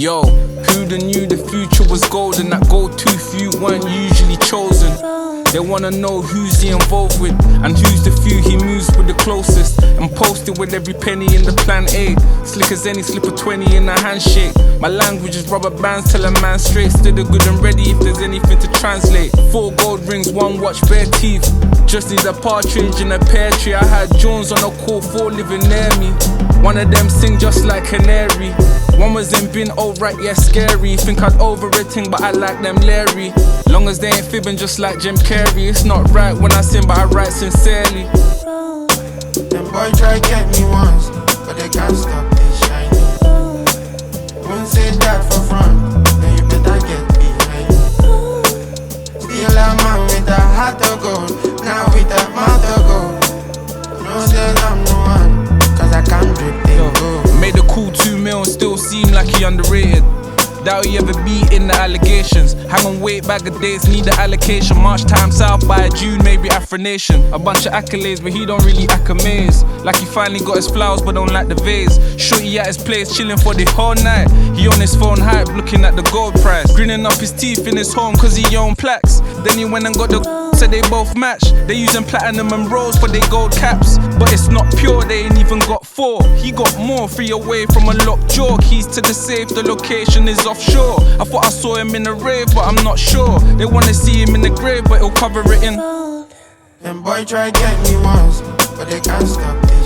Yo, who'da knew the future was golden? That gold-tooth you weren't usually chosen. They wanna know who's he involved with and who's the few he moves with the closest. And posted with every penny in the plan A. Slick as any, slip a 20 in a handshake. My language is rubber bands, tell a man straight. Still good and ready if there's anything to translate. 4 gold rings, 1 watch, bare teeth. Just need a partridge in a pear tree. I had Jones on a call, 4 living near me. One of them sing just like Canary. One was in bin, alright, yeah, scary. Think I'd overrating, but I like them Larry. Long as they ain't fibbing just like Jim Carrey. It's not right when I sing, but I write sincerely. Them boy try get me once, but they can't stop this shining. Won't say that for front, then you better get behind. Still a man with a heart of gold, now with a mouth of gold. No say I'm no one, cause I can't drip them go. Made a cool 2 mil and still seem like he underrated. Doubt he ever beat in the allegations. Hang on, wait, bag of dates, need the allocation. March time south by June, maybe Afro Nation. A bunch of accolades, but he don't really act amazed. Like he finally got his flowers, but don't like the vase. Shorty at his place, chilling for the whole night. He on his phone hype, looking at the gold price. Grinning up his teeth in his home, cause he own plaques. Then he went and got the said they both match. They using platinum and rose for their gold caps. But it's not pure, they ain't even got 4. He got more, 3 away from a locked jaw. Keys to the safe, the location is offshore. I thought I saw him in the rave, but I'm not sure. They wanna see him in the grave, but he'll cover it in. Them boy try get me once, but they can't stop this.